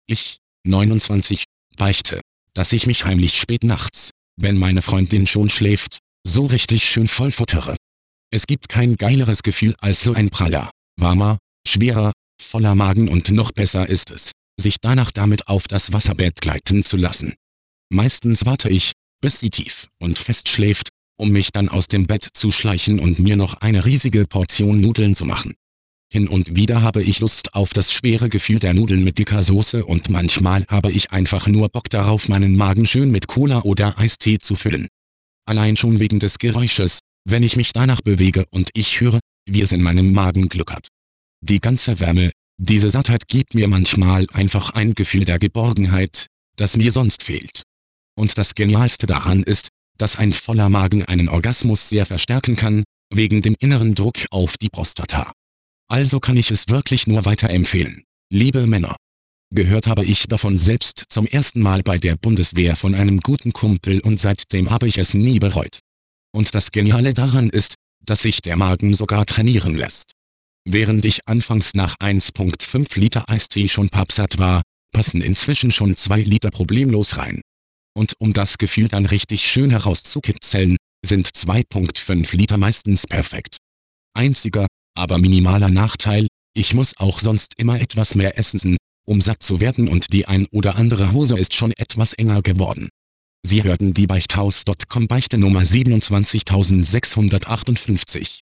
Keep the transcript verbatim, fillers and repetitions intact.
Ich, neunundzwanzig, beichte, dass ich mich heimlich spät nachts, wenn meine Freundin schon schläft, so richtig schön vollfuttere. Es gibt kein geileres Gefühl als so ein praller, warmer, schwerer, voller Magen und noch besser ist es, sich danach damit auf das Wasserbett gleiten zu lassen. Meistens warte ich, bis sie tief und fest schläft, um mich dann aus dem Bett zu schleichen und mir noch eine riesige Portion Nudeln zu machen. Hin und wieder habe ich Lust auf das schwere Gefühl der Nudeln mit dicker Soße und manchmal habe ich einfach nur Bock darauf, meinen Magen schön mit Cola oder Eistee zu füllen. Allein schon wegen des Geräusches, wenn ich mich danach bewege und ich höre, wie es in meinem Magen gluckert. Die ganze Wärme, diese Sattheit gibt mir manchmal einfach ein Gefühl der Geborgenheit, das mir sonst fehlt. Und das Genialste daran ist, dass ein voller Magen einen Orgasmus sehr verstärken kann, wegen dem inneren Druck auf die Prostata. Also kann ich es wirklich nur weiterempfehlen, liebe Männer. Gehört habe ich davon selbst zum ersten Mal bei der Bundeswehr von einem guten Kumpel und seitdem habe ich es nie bereut. Und das Geniale daran ist, dass sich der Magen sogar trainieren lässt. Während ich anfangs nach eins Komma fünf Liter Eistee schon pappsatt war, passen inzwischen schon zwei Liter problemlos rein. Und um das Gefühl dann richtig schön herauszukitzeln, sind zwei Komma fünf Liter meistens perfekt. Einziger, aber minimaler Nachteil, ich muss auch sonst immer etwas mehr essen, um satt zu werden und die ein oder andere Hose ist schon etwas enger geworden. Sie hörten die Beichthaus Punkt com Beichte Nummer siebenundzwanzigsechshundertachtundfünfzig.